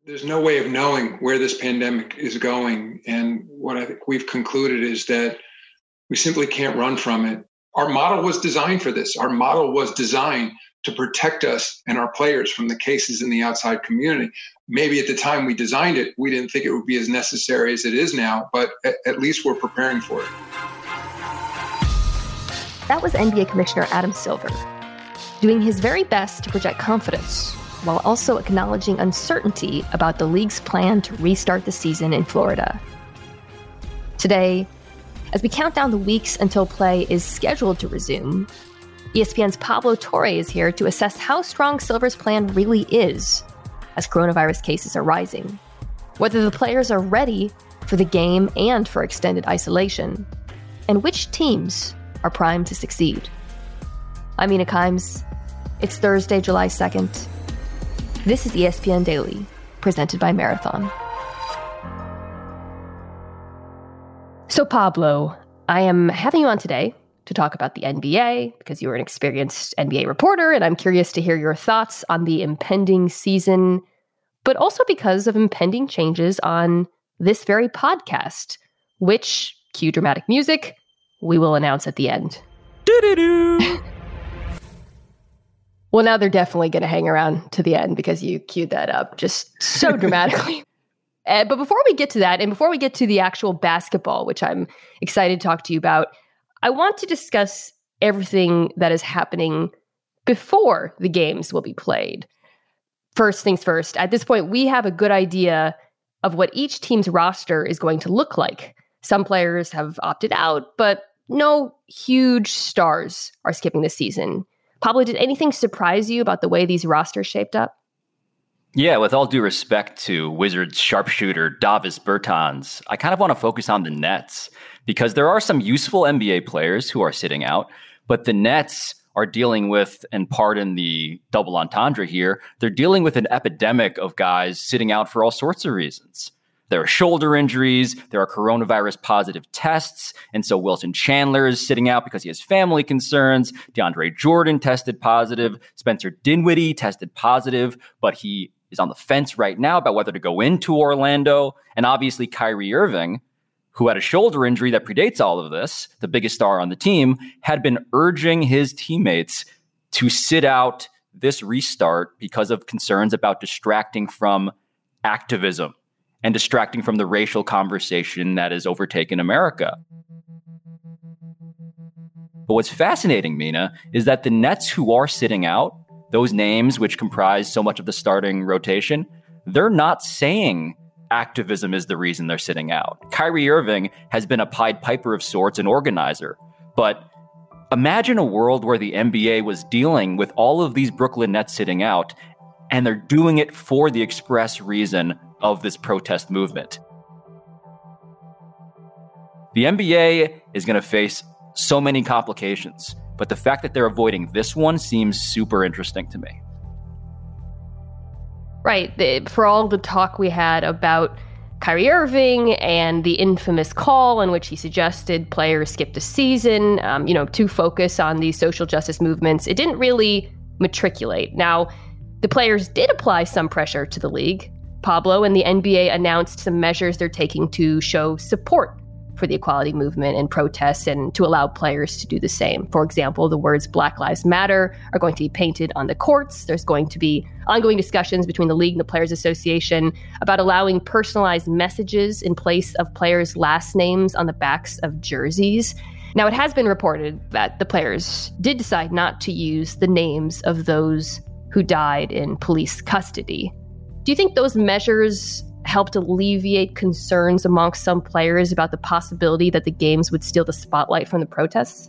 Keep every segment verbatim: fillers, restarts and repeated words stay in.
There's no way of knowing where this pandemic is going. And what I think we've concluded is that we simply can't run from it. Our model was designed for this. Our model was designed to protect us and our players from the cases in the outside community. Maybe at the time we designed it, we didn't think it would be as necessary as it is now, but at, at least we're preparing for it. That was N B A Commissioner Adam Silver, doing his very best to project confidence, while also acknowledging uncertainty about the league's plan to restart the season in Florida. Today, as we count down the weeks until play is scheduled to resume, E S P N's Pablo Torre is here to assess how strong Silver's plan really is as coronavirus cases are rising, whether the players are ready for the game and for extended isolation, and which teams are primed to succeed. I'm Mina Kimes. It's Thursday, July second. This is E S P N Daily, presented by Marathon. So Pablo, I am having you on today to talk about the N B A because you're an experienced N B A reporter, and I'm curious to hear your thoughts on the impending season, but also because of impending changes on this very podcast, which, cue dramatic music, we will announce at the end. Doo-doo-doo. Well, now they're definitely going to hang around to the end because you queued that up just so dramatically. Uh, but before we get to that, and before we get to the actual basketball, which I'm excited to talk to you about, I want to discuss everything that is happening before the games will be played. First things first, at this point, we have a good idea of what each team's roster is going to look like. Some players have opted out, but no huge stars are skipping this season. Pablo, did anything surprise you about the way these rosters shaped up? Yeah, with all due respect to Wizards sharpshooter Davis Bertans, I kind of want to focus on the Nets because there are some useful N B A players who are sitting out, but the Nets are dealing with, and pardon the double entendre here, they're dealing with an epidemic of guys sitting out for all sorts of reasons. There are shoulder injuries, there are coronavirus positive tests, and so Wilson Chandler is sitting out because he has family concerns. DeAndre Jordan tested positive. Spencer Dinwiddie tested positive, but he is on the fence right now about whether to go into Orlando. And obviously Kyrie Irving, who had a shoulder injury that predates all of this, the biggest star on the team, had been urging his teammates to sit out this restart because of concerns about distracting from activism and distracting from the racial conversation that has overtaken America. But what's fascinating, Mina, is that the Nets who are sitting out, those names which comprise so much of the starting rotation, they're not saying activism is the reason they're sitting out. Kyrie Irving has been a Pied Piper of sorts, an organizer. But imagine a world where the N B A was dealing with all of these Brooklyn Nets sitting out, and they're doing it for the express reason of this protest movement. The N B A is going to face so many complications, but the fact that they're avoiding this one seems super interesting to me. Right. The, for all the talk we had about Kyrie Irving and the infamous call in which he suggested players skip the season, um, you know, to focus on these social justice movements, it didn't really matriculate. Now, the players did apply some pressure to the league, Pablo, and the N B A announced some measures they're taking to show support for the equality movement and protests and to allow players to do the same. For example, the words Black Lives Matter are going to be painted on the courts. There's going to be ongoing discussions between the league and the Players Association about allowing personalized messages in place of players' last names on the backs of jerseys. Now, it has been reported that the players did decide not to use the names of those who died in police custody. Do you think those measures helped alleviate concerns amongst some players about the possibility that the games would steal the spotlight from the protests?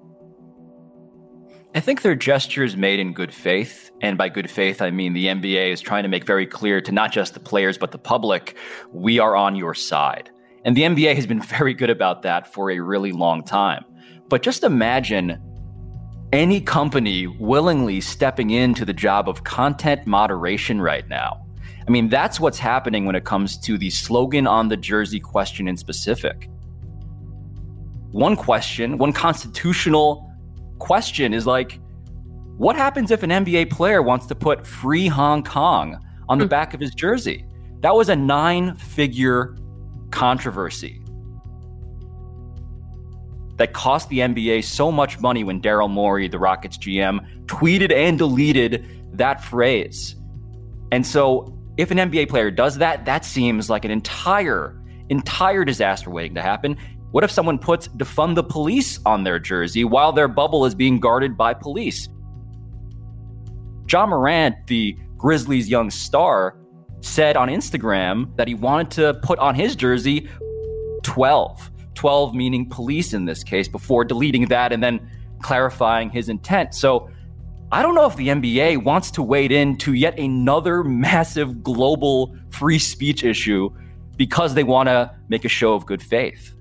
I think they're gestures made in good faith. And by good faith, I mean the N B A is trying to make very clear to not just the players, but the public, we are on your side. And the N B A has been very good about that for a really long time. But just imagine any company willingly stepping into the job of content moderation right now. I mean, that's what's happening when it comes to the slogan on the jersey question in specific. One question, one constitutional question is like, what happens if an N B A player wants to put free Hong Kong on the mm. back of his jersey? That was a nine-figure controversy that cost the N B A so much money when Daryl Morey, the Rockets G M, tweeted and deleted that phrase. And so if an N B A player does that, that seems like an entire, entire disaster waiting to happen. What if someone puts defund the police on their jersey while their bubble is being guarded by police? Ja Morant, the Grizzlies' young star, said on Instagram that he wanted to put on his jersey twelve. twelve meaning police in this case, before deleting that and then clarifying his intent. So I don't know if the N B A wants to wade into yet another massive global free speech issue because they want to make a show of good faith.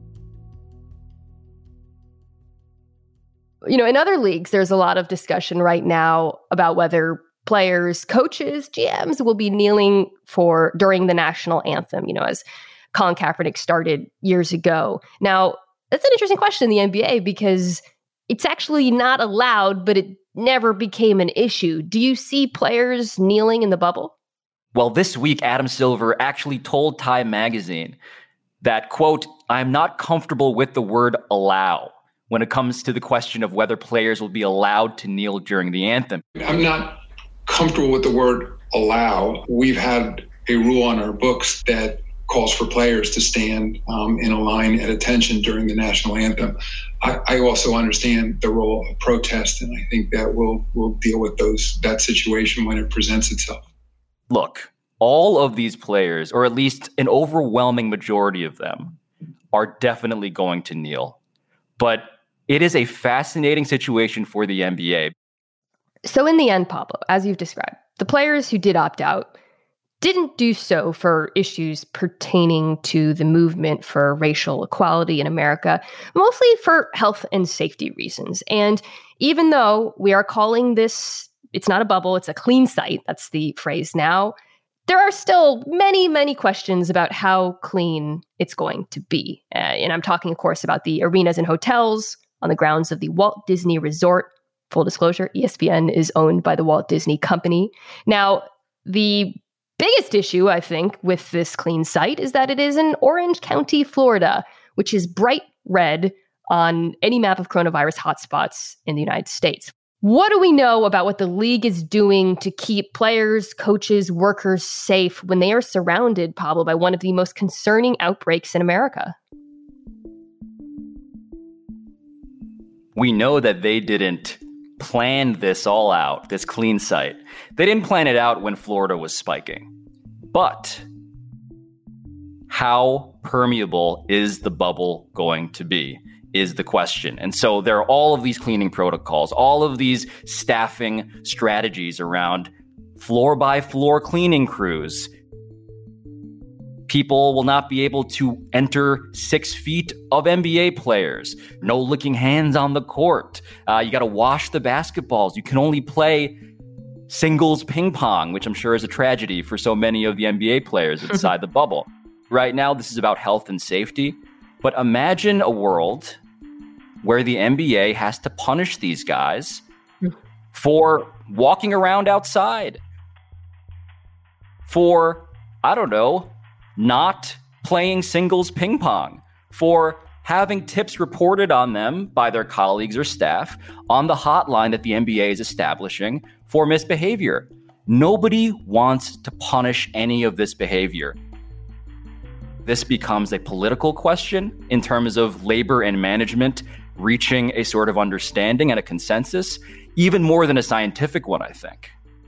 You know, in other leagues, there's a lot of discussion right now about whether players, coaches, G Ms will be kneeling for during the national anthem, you know, as Colin Kaepernick started years ago. Now, that's an interesting question in the N B A because it's actually not allowed, but it never became an issue. Do you see players kneeling in the bubble? Well, this week, Adam Silver actually told Time Magazine that, quote, "I'm not comfortable with the word allow when it comes to the question of whether players will be allowed to kneel during the anthem." I'm not comfortable with the word allow. We've had a rule on our books that calls for players to stand um, in a line at attention during the national anthem. I, I also understand the role of protest, and I think that we'll we'll deal with those that situation when it presents itself. Look, all of these players, or at least an overwhelming majority of them, are definitely going to kneel. But it is a fascinating situation for the N B A. So in the end, Pablo, as you've described, the players who did opt out didn't do so for issues pertaining to the movement for racial equality in America, mostly for health and safety reasons. And even though we are calling this, it's not a bubble, it's a clean site, that's the phrase now, there are still many, many questions about how clean it's going to be. Uh, and I'm talking, of course, about the arenas and hotels on the grounds of the Walt Disney Resort. Full disclosure, E S P N is owned by the Walt Disney Company. Now, the biggest issue, I think, with this clean site is that it is in Orange County, Florida, which is bright red on any map of coronavirus hotspots in the United States. What do we know about what the league is doing to keep players, coaches, workers safe when they are surrounded, Pablo, by one of the most concerning outbreaks in America? We know that they didn't plan this all out, this clean site. They didn't plan it out when Florida was spiking. But how permeable is the bubble going to be is the question. And so there are all of these cleaning protocols, all of these staffing strategies around floor-by-floor cleaning crews. People will not be able to enter six feet of N B A players. No licking hands on the court. Uh, you got to wash the basketballs. You can only play singles ping pong, which I'm sure is a tragedy for so many of the N B A players inside the bubble. Right now, this is about health and safety. But imagine a world where the N B A has to punish these guys for walking around outside, for, I don't know, not playing singles ping pong, for having tips reported on them by their colleagues or staff on the hotline that the N B A is establishing for misbehavior. Nobody wants to punish any of this behavior. This becomes a political question in terms of labor and management reaching a sort of understanding and a consensus, even more than a scientific one, I think.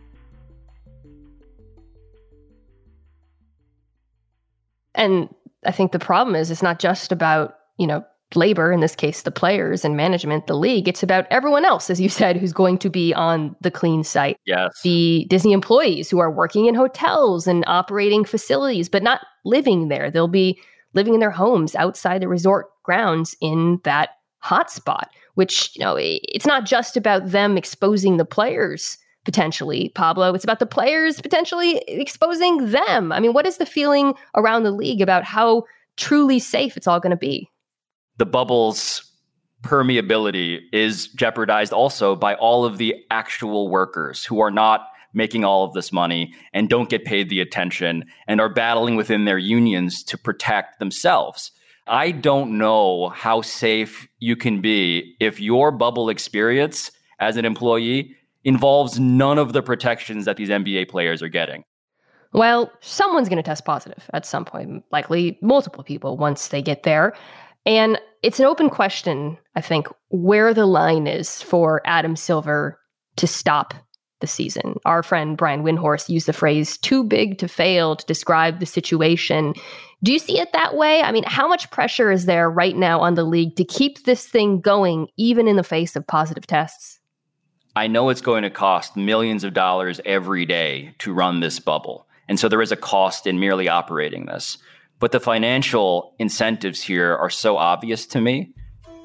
And I think the problem is it's not just about, you know, labor, in this case, the players and management, the league. It's about everyone else, as you said, who's going to be on the clean site. Yes. The Disney employees who are working in hotels and operating facilities, but not living there. They'll be living in their homes outside the resort grounds in that hotspot, which, you know, it's not just about them exposing the players potentially, Pablo. It's about the players potentially exposing them. I mean, what is the feeling around the league about how truly safe it's all going to be? The bubble's permeability is jeopardized also by all of the actual workers who are not making all of this money and don't get paid the attention and are battling within their unions to protect themselves. I don't know how safe you can be if your bubble experience as an employee involves none of the protections that these N B A players are getting. Well, someone's going to test positive at some point, likely multiple people once they get there. And it's an open question, I think, where the line is for Adam Silver to stop the season. Our friend Brian Windhorst used the phrase too big to fail to describe the situation. Do you see it that way? I mean, how much pressure is there right now on the league to keep this thing going, even in the face of positive tests? I know it's going to cost millions of dollars every day to run this bubble. And so there is a cost in merely operating this. But the financial incentives here are so obvious to me.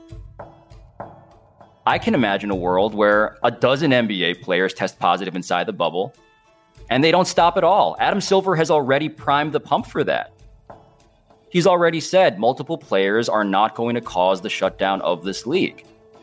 I can imagine a world where a dozen N B A players test positive inside the bubble, and they don't stop at all. Adam Silver has already primed the pump for that. He's already said multiple players are not going to cause the shutdown of this league.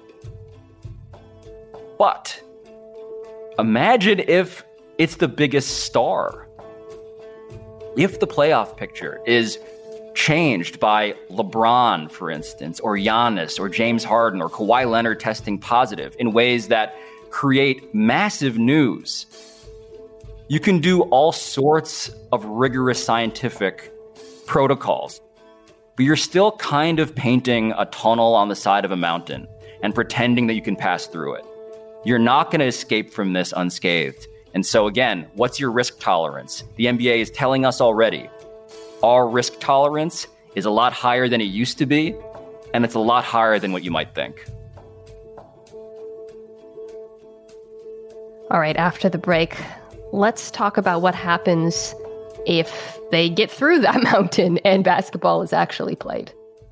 But imagine if it's the biggest star. If the playoff picture is changed by LeBron, for instance, or Giannis, or James Harden, or Kawhi Leonard testing positive in ways that create massive news, you can do all sorts of rigorous scientific protocols, but you're still kind of painting a tunnel on the side of a mountain and pretending that you can pass through it. You're not going to escape from this unscathed. And so again, what's your risk tolerance? The N B A is telling us already, our risk tolerance is a lot higher than it used to be, and it's a lot higher than what you might think. All right, after the break, let's talk about what happens if they get through that mountain and basketball is actually played.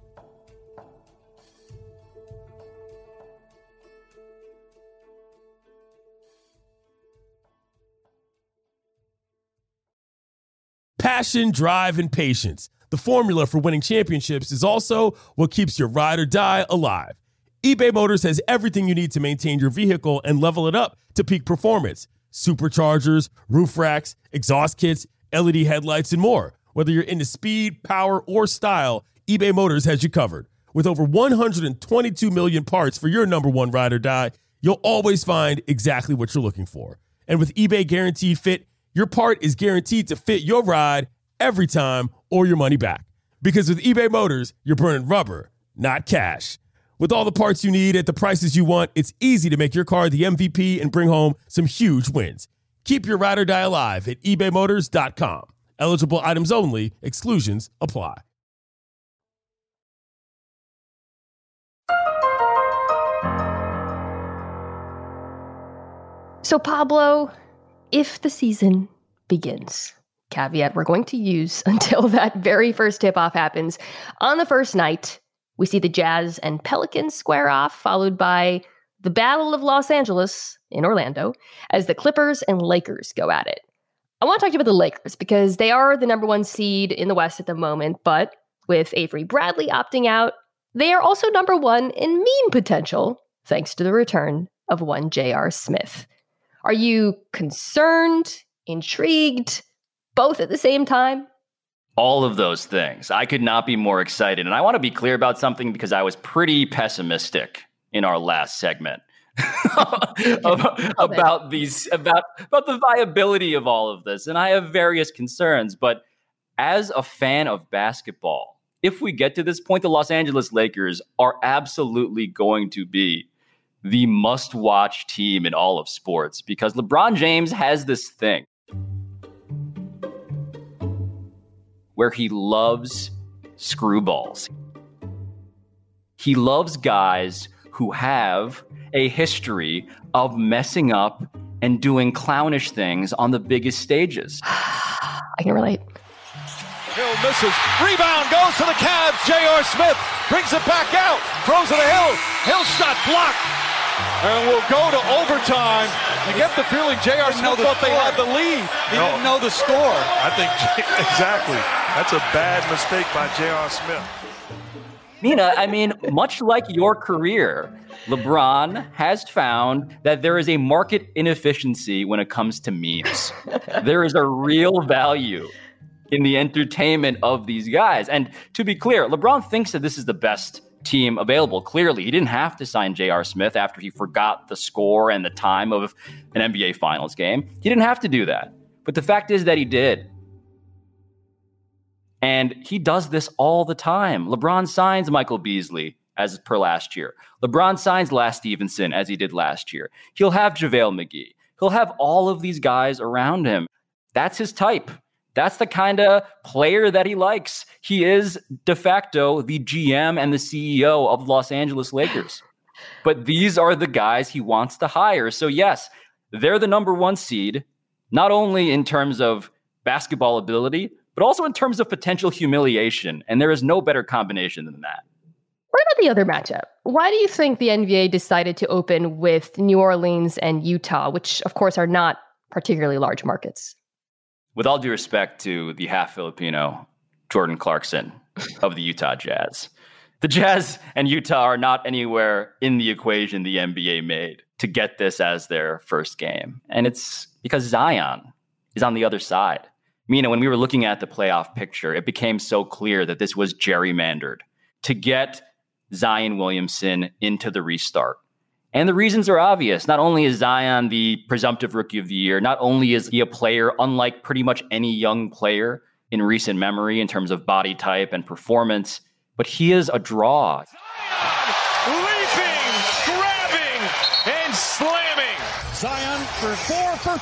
Passion, drive, and patience. The formula for winning championships is also what keeps your ride or die alive. eBay Motors has everything you need to maintain your vehicle and level it up to peak performance. Superchargers, roof racks, exhaust kits, L E D headlights, and more. Whether you're into speed, power, or style, eBay Motors has you covered. With over one hundred twenty-two million parts for your number one ride or die, you'll always find exactly what you're looking for. And with eBay Guaranteed Fit, your part is guaranteed to fit your ride every time or your money back. Because with eBay Motors, you're burning rubber, not cash. With all the parts you need at the prices you want, it's easy to make your car the M V P and bring home some huge wins. Keep your ride or die alive at ebay motors dot com. Eligible items only. Exclusions apply. So, Pablo, if the season begins, caveat we're going to use until that very first tip-off happens, on the first night, we see the Jazz and Pelicans square off, followed by the Battle of Los Angeles in Orlando, as the Clippers and Lakers go at it. I want to talk to you about the Lakers because they are the number one seed in the West at the moment, but with Avery Bradley opting out, they are also number one in meme potential, thanks to the return of one J R. Smith. Are you concerned, intrigued, both at the same time? All of those things. I could not be more excited. And I want to be clear about something because I was pretty pessimistic in our last segment about, about these, about, about the viability of all of this. And I have various concerns. But as a fan of basketball, if we get to this point, the Los Angeles Lakers are absolutely going to be the must-watch team in all of sports because LeBron James has this thing where he loves screwballs. He loves guys who have a history of messing up and doing clownish things on the biggest stages. I can relate. Hill misses. Rebound goes to the Cavs. J R. Smith brings it back out. Throws it to Hill. Hill shot blocked. And we'll go to overtime. You get the feeling J R. Smith thought they had the lead. He no. didn't know the score. I think exactly. That's a bad mistake by J R. Smith. Mina, I mean, much like your career, LeBron has found that there is a market inefficiency when it comes to memes. There is a real value in the entertainment of these guys. And to be clear, LeBron thinks that this is the best team available. Clearly, he didn't have to sign J R. Smith after he forgot the score and the time of an N B A Finals game. He didn't have to do that. But the fact is that he did. And he does this all the time. LeBron signs Michael Beasley as per last year. LeBron signs Last Stevenson as he did last year. He'll have JaVale McGee. He'll have all of these guys around him. That's his type. That's the kind of player that he likes. He is de facto the G M and the C E O of the Los Angeles Lakers. But these are the guys he wants to hire. So yes, they're the number one seed, not only in terms of basketball ability, but also in terms of potential humiliation. And there is no better combination than that. What about the other matchup? Why do you think the N B A decided to open with New Orleans and Utah, which of course are not particularly large markets? With all due respect to the half Filipino Jordan Clarkson of the Utah Jazz, the Jazz and Utah are not anywhere in the equation the N B A made to get this as their first game. And it's because Zion is on the other side. Mina, when we were looking at the playoff picture, it became so clear that this was gerrymandered to get Zion Williamson into the restart. And the reasons are obvious. Not only is Zion the presumptive rookie of the year, not only is he a player unlike pretty much any young player in recent memory in terms of body type and performance, but he is a draw. Zion leaping, grabbing, and slamming. Zion for four for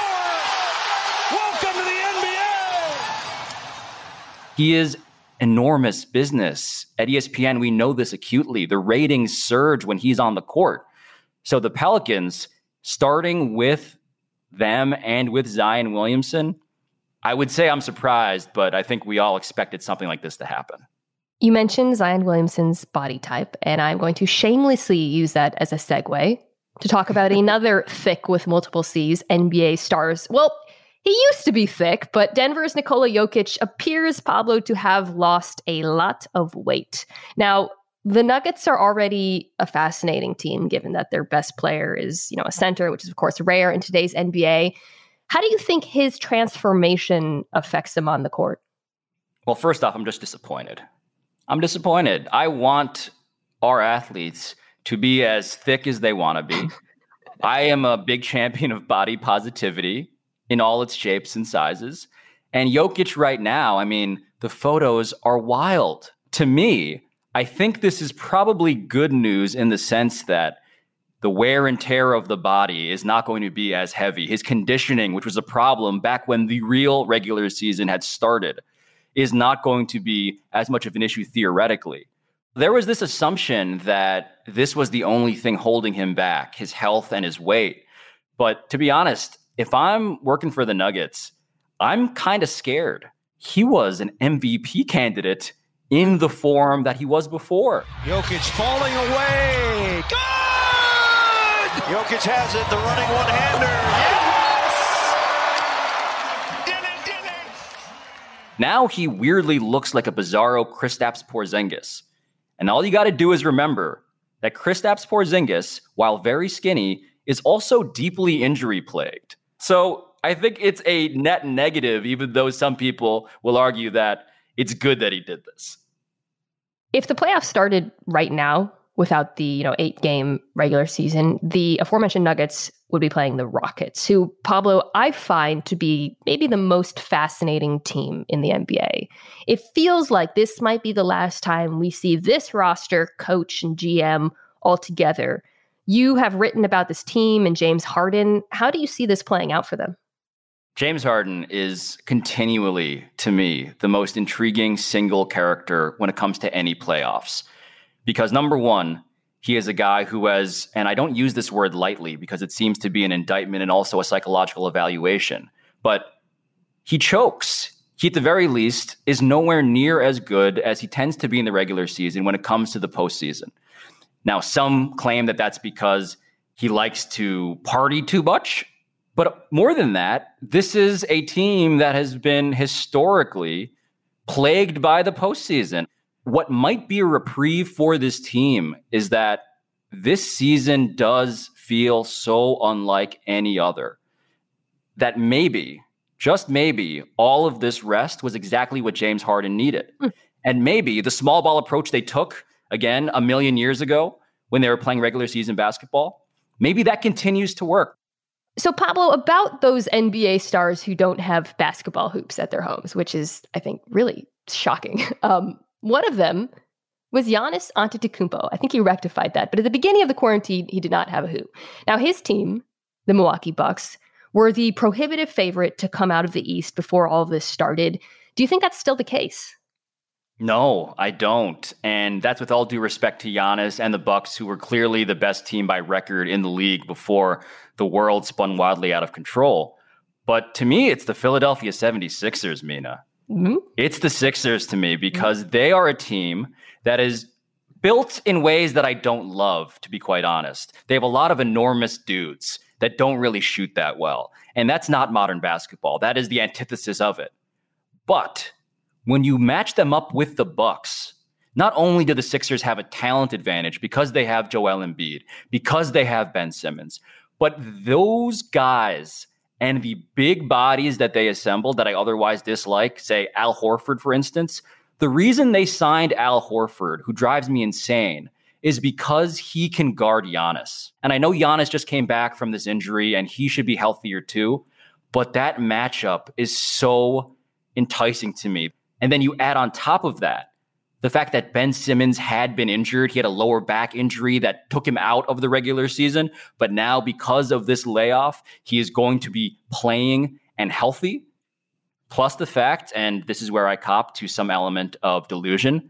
four. Welcome to the N B A. He is enormous business. At E S P N, we know this acutely. The ratings surge when he's on the court. So the Pelicans, starting with them and with Zion Williamson, I would say I'm surprised, but I think we all expected something like this to happen. You mentioned Zion Williamson's body type, and I'm going to shamelessly use that as a segue to talk about another thick with multiple C's N B A stars. Well, he used to be thick, but Denver's Nikola Jokic appears, Pablo, to have lost a lot of weight. Now, the Nuggets are already a fascinating team, given that their best player is, you know, a center, which is, of course, rare in today's N B A. How do you think his transformation affects him on the court? Well, first off, I'm just disappointed. I'm disappointed. I want our athletes to be as thick as they want to be. I am a big champion of body positivity in all its shapes and sizes. And Jokic right now, I mean, the photos are wild. To me, I think this is probably good news in the sense that the wear and tear of the body is not going to be as heavy. His conditioning, which was a problem back when the real regular season had started, is not going to be as much of an issue theoretically. There was this assumption that this was the only thing holding him back, his health and his weight. But to be honest, if I'm working for the Nuggets, I'm kind of scared. He was an M V P candidate in the form that he was before. Jokic falling away. Good! Jokic has it, the running one-hander. Yes! Did it, did it! Now he weirdly looks like a bizarro Kristaps Porzingis. And all you got to do is remember that Kristaps Porzingis, while very skinny, is also deeply injury-plagued. So I think it's a net negative, even though some people will argue that it's good that he did this. If the playoffs started right now without the, you know, eight-game regular season, the aforementioned Nuggets would be playing the Rockets, who, Pablo, I find to be maybe the most fascinating team in the N B A. It feels like this might be the last time we see this roster, coach and G M all together. You have written about this team and James Harden. How do you see this playing out for them? James Harden is continually, to me, the most intriguing single character when it comes to any playoffs. Because number one, he is a guy who has, and I don't use this word lightly because it seems to be an indictment and also a psychological evaluation, but he chokes. He, at the very least, is nowhere near as good as he tends to be in the regular season when it comes to the postseason. Now, some claim that that's because he likes to party too much. But more than that, this is a team that has been historically plagued by the postseason. what might be a reprieve for this team is that this season does feel so unlike any other that maybe, just maybe, all of this rest was exactly what James Harden needed. Mm. And maybe the small ball approach they took, again, a million years ago when they were playing regular season basketball, maybe that continues to work. So, Pablo, about those N B A stars who don't have basketball hoops at their homes, which is, I think, really shocking. Um, one of them was Giannis Antetokounmpo. I think he rectified that. But at the beginning of the quarantine, he did not have a hoop. Now, his team, the Milwaukee Bucks, were the prohibitive favorite to come out of the East before all of this started. Do you think that's still the case? No, I don't. And that's with all due respect to Giannis and the Bucks, who were clearly the best team by record in the league before the world spun wildly out of control. But to me, it's the Philadelphia seventy-sixers, Mina. Mm-hmm. It's the Sixers to me because mm-hmm. they are a team that is built in ways that I don't love, to be quite honest. They have a lot of enormous dudes that don't really shoot that well. And that's not modern basketball. That is the antithesis of it. But when you match them up with the Bucks, not only do the Sixers have a talent advantage because they have Joel Embiid, because they have Ben Simmons, but those guys and the big bodies that they assembled that I otherwise dislike, say Al Horford, for instance, the reason they signed Al Horford, who drives me insane, is because he can guard Giannis. And I know Giannis just came back from this injury and he should be healthier too, but that matchup is so enticing to me. And then you add on top of that the fact that Ben Simmons had been injured. He had a lower back injury that took him out of the regular season. But now because of this layoff, he is going to be playing and healthy. Plus the fact, and this is where I cop to some element of delusion,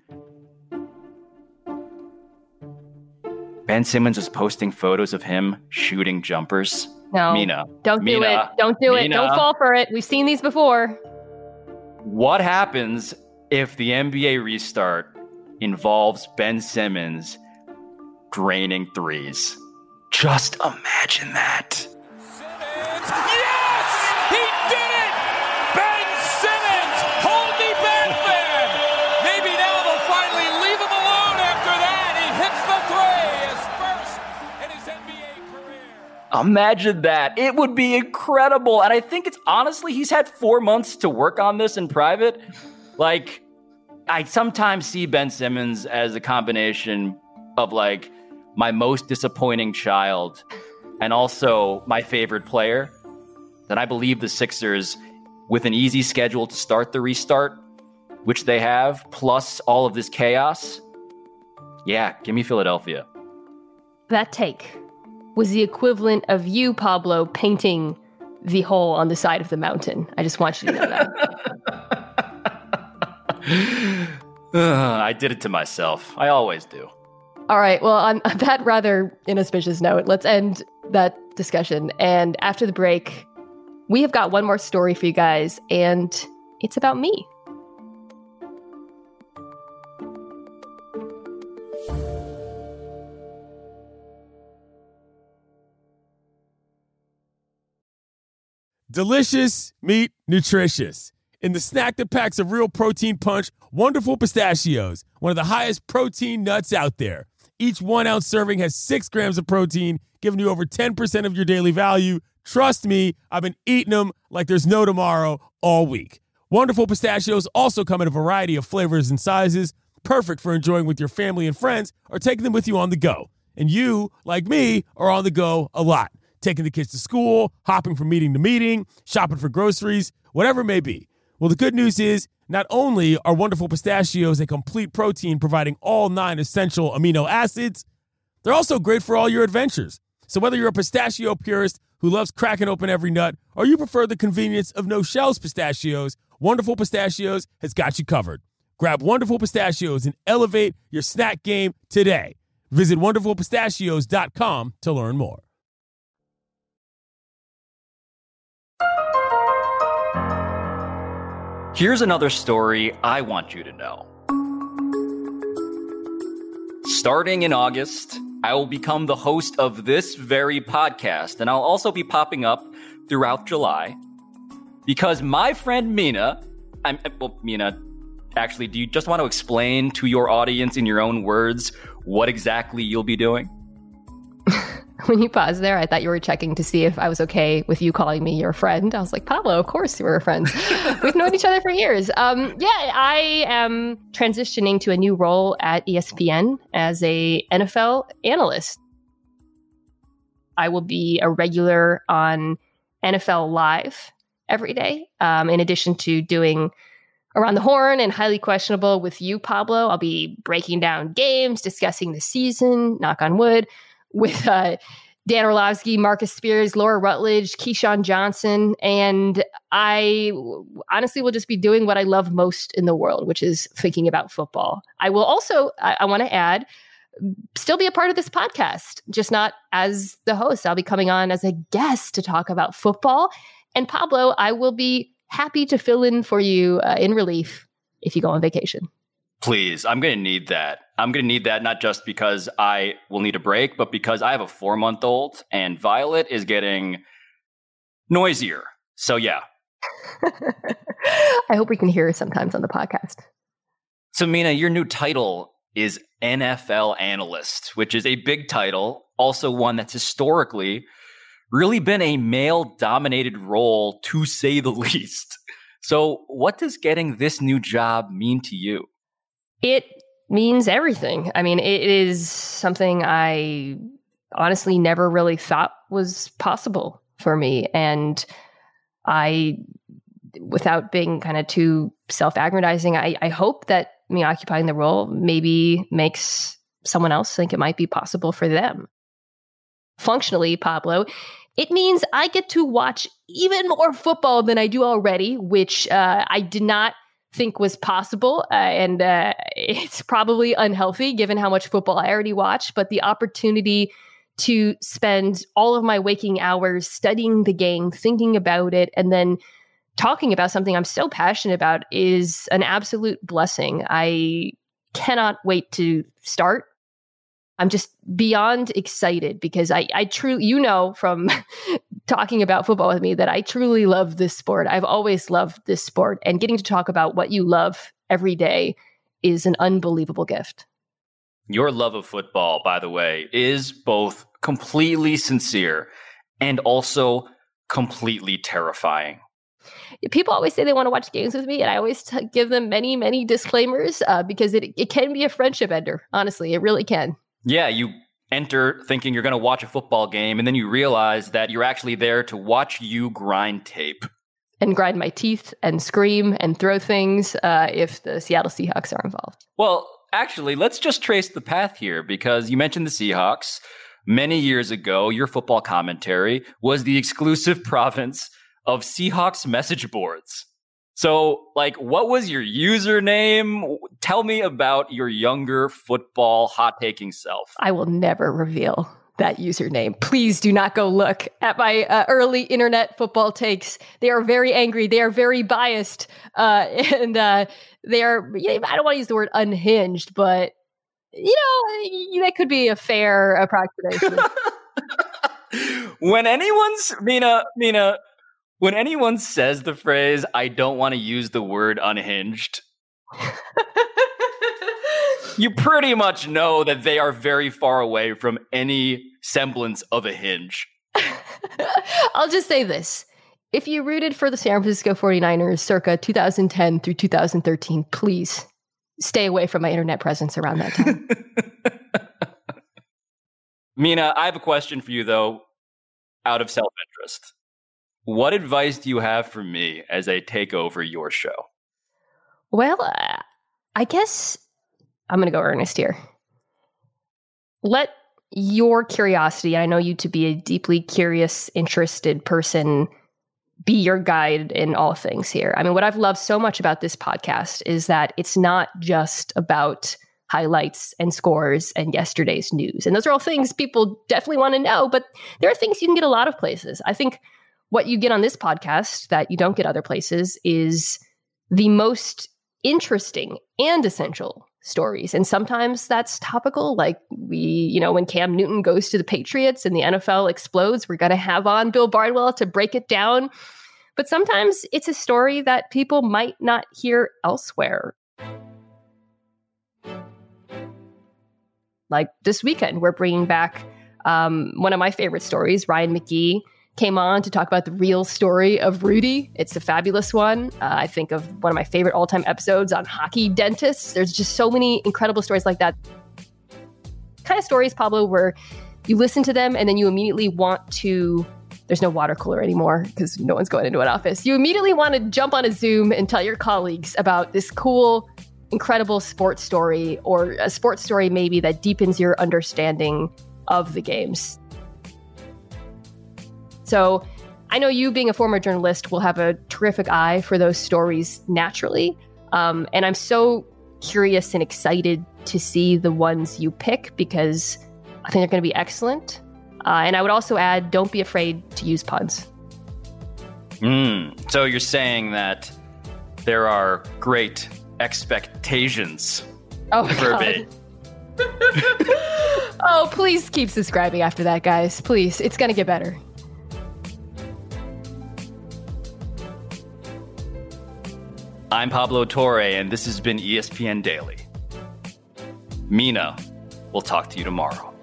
Ben Simmons was posting photos of him shooting jumpers. No, Mina, don't do Mina, it. Don't do Mina, it. Don't fall for it. We've seen these before. What happens if the N B A restart involves Ben Simmons draining threes? Just imagine that. Simmons, yes! He did it! Ben Simmons! Hold me back, man! Maybe now they'll finally leave him alone after that. He hits the three, his first in his N B A career. Imagine that. It would be incredible. And I think it's honestly, he's had four months to work on this in private. Like, I sometimes see Ben Simmons as a combination of like my most disappointing child and also my favorite player. That I believe the Sixers, with an easy schedule to start the restart, which they have, plus all of this chaos, yeah, give me Philadelphia. That take was the equivalent of you, Pablo, painting the hole on the side of the mountain. I just want you to know that. uh, I did it to myself. I always do. All right. Well, on that rather inauspicious note, let's end that discussion. And after the break, we have got one more story for you guys, and it's about me. Delicious meat, nutritious. In the snack that packs a real protein punch, Wonderful Pistachios, one of the highest protein nuts out there. Each one-ounce serving has six grams of protein, giving you over ten percent of your daily value. Trust me, I've been eating them like there's no tomorrow all week. Wonderful Pistachios also come in a variety of flavors and sizes, perfect for enjoying with your family and friends or taking them with you on the go. And you, like me, are on the go a lot. Taking the kids to school, hopping from meeting to meeting, shopping for groceries, whatever it may be. Well, the good news is not only are Wonderful Pistachios a complete protein providing all nine essential amino acids, they're also great for all your adventures. So whether you're a pistachio purist who loves cracking open every nut or you prefer the convenience of no-shells pistachios, Wonderful Pistachios has got you covered. Grab Wonderful Pistachios and elevate your snack game today. Visit wonderful pistachios dot com to learn more. Here's another story I want you to know. Starting in August, I will become the host of this very podcast, and I'll also be popping up throughout July because my friend Mina, I'm, well, Mina, actually, do you just want to explain to your audience in your own words what exactly you'll be doing? When you paused there, I thought you were checking to see if I was okay with you calling me your friend. I was like, Pablo, of course we're friends. We've known each other for years. Um, yeah, I am transitioning to a new role at E S P N as a N F L analyst. I will be a regular on N F L Live every day, um, in addition to doing Around the Horn and Highly Questionable with you, Pablo. I'll be breaking down games, discussing the season, knock on wood, with uh, Dan Orlovsky, Marcus Spears, Laura Rutledge, Keyshawn Johnson. And I honestly will just be doing what I love most in the world, which is thinking about football. I will also, I, I want to add, still be a part of this podcast, just not as the host. I'll be coming on as a guest to talk about football. And Pablo, I will be happy to fill in for you uh, in relief if you go on vacation. Please, I'm going to need that. I'm going to need that not just because I will need a break, but because I have a four-month-old and Violet is getting noisier. So, yeah. I hope we can hear her sometimes on the podcast. So, Mina, your new title is N F L Analyst, which is a big title, also one that's historically really been a male-dominated role, to say the least. So, what does getting this new job mean to you? It means everything. I mean, it is something I honestly never really thought was possible for me. And I, without being kind of too self-aggrandizing, I, I hope that me occupying the role maybe makes someone else think it might be possible for them. Functionally, Pablo, it means I get to watch even more football than I do already, which uh, I did not think was possible. Uh, and uh, it's probably unhealthy given how much football I already watch. But the opportunity to spend all of my waking hours studying the game, thinking about it, and then talking about something I'm so passionate about is an absolute blessing. I cannot wait to start. I'm just beyond excited because I, I truly, you know, from talking about football with me that I truly love this sport. I've always loved this sport, and getting to talk about what you love every day is an unbelievable gift. Your love of football, by the way, is both completely sincere and also completely terrifying. People always say they want to watch games with me, and I always t- give them many, many disclaimers uh, because it, it can be a friendship ender. Honestly, it really can. Yeah, you enter thinking you're going to watch a football game, and then you realize that you're actually there to watch you grind tape. And grind my teeth and scream and throw things uh, if the Seattle Seahawks are involved. Well, actually, let's just trace the path here, because you mentioned the Seahawks. Many years ago, your football commentary was the exclusive province of Seahawks message boards. So, like, what was your username? Tell me about your younger football hot-taking self. I will never reveal that username. Please do not go look at my uh, early internet football takes. They are very angry. They are very biased. Uh, and uh, they are, I don't want to use the word unhinged, but, you know, that could be a fair approximation. When anyone's, Mina, Mina, When anyone says the phrase, I don't want to use the word unhinged, you pretty much know that they are very far away from any semblance of a hinge. I'll just say this. If you rooted for the San Francisco forty-niners circa two thousand ten through two thousand thirteen, please stay away from my internet presence around that time. Mina, I have a question for you, though, out of self-interest. What advice do you have for me as I take over your show? Well, uh, I guess I'm going to go earnest here. Let your curiosity, I know you to be a deeply curious, interested person, be your guide in all things here. I mean, what I've loved so much about this podcast is that it's not just about highlights and scores and yesterday's news. And those are all things people definitely want to know, but there are things you can get a lot of places. I think what you get on this podcast that you don't get other places is the most interesting and essential stories. And sometimes that's topical. Like we, you know, when Cam Newton goes to the Patriots and the N F L explodes, we're going to have on Bill Barnwell to break it down. But sometimes it's a story that people might not hear elsewhere. Like this weekend, we're bringing back um, one of my favorite stories. Ryan McGee came on to talk about the real story of Rudy. It's a fabulous one. Uh, I think of one of my favorite all-time episodes on hockey dentists. There's just so many incredible stories like that. Kind of stories, Pablo, where you listen to them and then you immediately want to, there's no water cooler anymore because no one's going into an office. You immediately want to jump on a Zoom and tell your colleagues about this cool, incredible sports story, or a sports story maybe that deepens your understanding of the games. So I know you, being a former journalist, will have a terrific eye for those stories naturally. Um, and I'm so curious and excited to see the ones you pick, because I think they're going to be excellent. Uh, and I would also add, don't be afraid to use puns. Mm, so you're saying that there are great expectations oh, for God. me. Oh, please keep subscribing after that, guys. Please. It's going to get better. I'm Pablo Torre, and this has been E S P N Daily. Mina, we'll talk to you tomorrow.